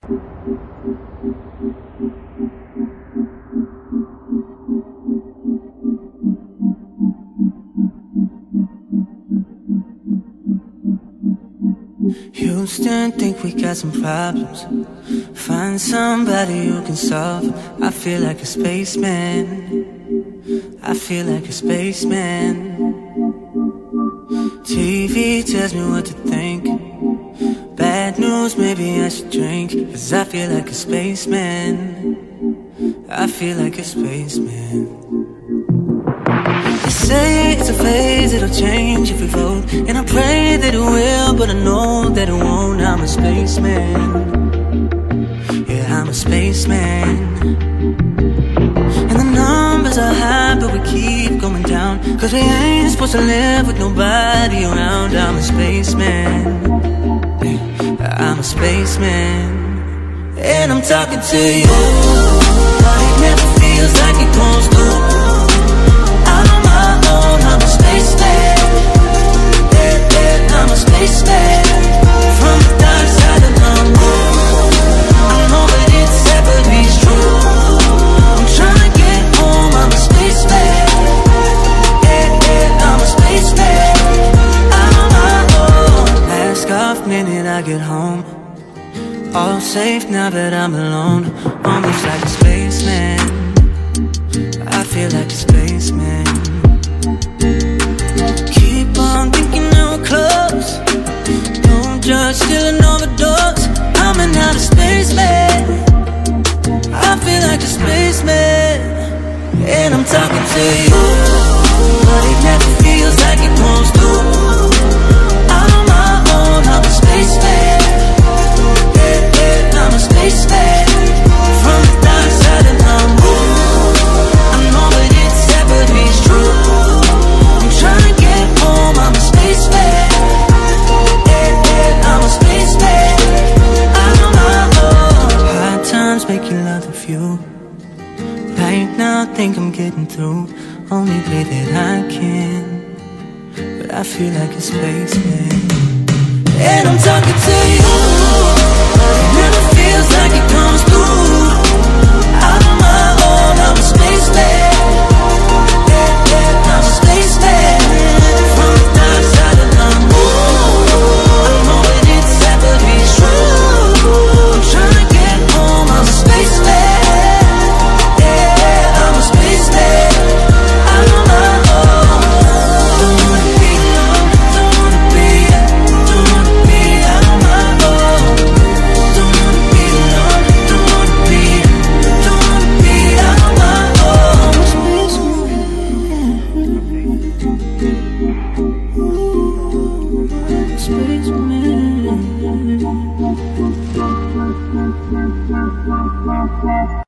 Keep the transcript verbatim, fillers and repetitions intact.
Houston, think we got some problems. Find somebody who can solve them. I feel like a spaceman. I feel like a spaceman. T V tells me what to think. Bad news, maybe I should drink. Cause I feel like a spaceman. I feel like a spaceman. They say it's a phase, it'll change if we vote. And I pray that it will, but I know that it won't. I'm a spaceman. Yeah, I'm a spaceman. And the numbers are high, but we keep going down. Cause we ain't supposed to live with nobody around. I'm a spaceman. Yeah, I'm a spaceman. And I'm talking to you, but it never feels like it goes through. I'm on my own, I'm a spaceman. Yeah, yeah, I'm a spaceman. From the dark side of the moon. I know that it's sad, but it's true. I'm trying to get home, I'm a spaceman. Yeah, yeah, I'm a spaceman. I'm on my own. Ask off minute I get home. All safe now that I'm alone. Almost like a spaceman. I feel like a spaceman. Keep on thinking that we're close. Don't judge, still an overdose. I'm an outer spaceman. I feel like a spaceman. And I'm talking to you, but it never feels like it goes through. I'm on my own, I'm a spaceman. Yeah, yeah, I'm a spaceman. From the dark side of the moon. I know that it's sad, but it's true. I'm trying to get home, I'm a spaceman. Yeah, yeah, I'm a spaceman. I'm on my own. Hard times make you love the view. Right now, think I'm getting through. Only way that I can. But I feel like a spaceman. And I'm talking to you, but it never feels like it comes through. I'm on my own, I'm a spaceman. Yeah, yeah, I'm a spaceman. From the dark side of the moon. I know that it's sad, but it's true. I'm trying to get home, I'm a spaceman. Yeah, I'm a spaceman. I'm on my own. Don't wanna be alone, don't wanna be, don't wanna be out on my own. Don't wanna be alone, don't wanna be, don't wanna be out on my own. Spaceman. Spaceman.